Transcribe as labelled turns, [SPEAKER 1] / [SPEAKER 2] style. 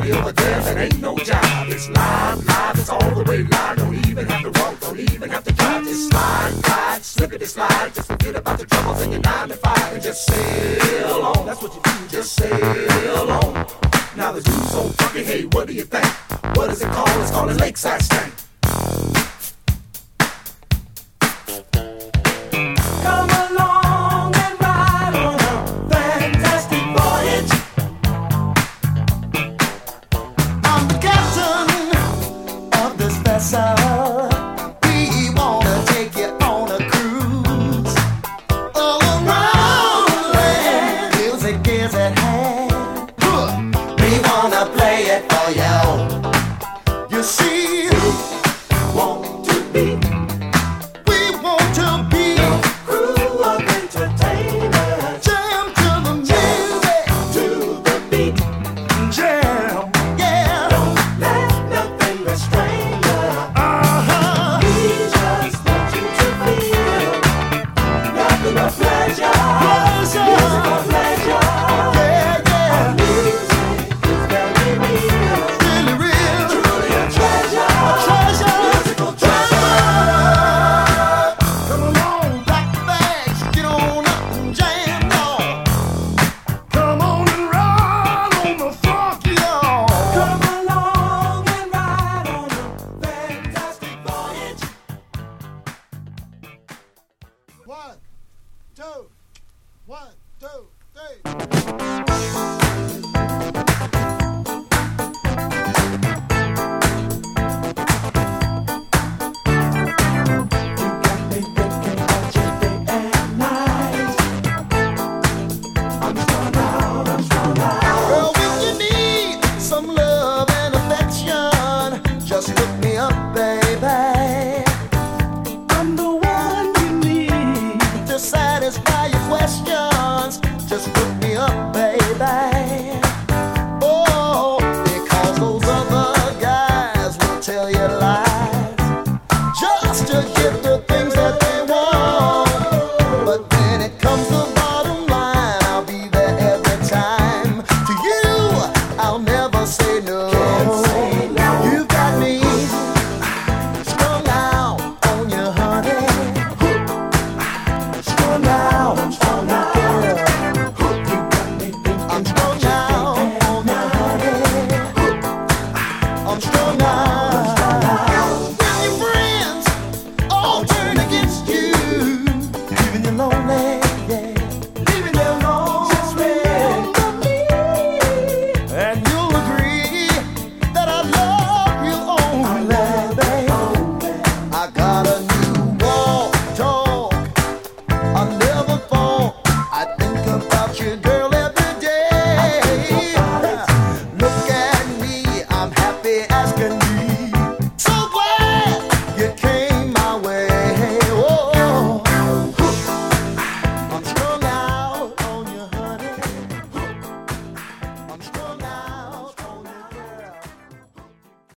[SPEAKER 1] party over there that ain't no job. It's live, it's all the way live. Don't even have to walk, don't even have to drive. Just slide, slippity slide. Just forget about the troubles in your 9 to 5 and just sail on. That's what you do, just sail on. Now the dude's so funky, hey, what do you think? What is it called? It's called a lakeside stank.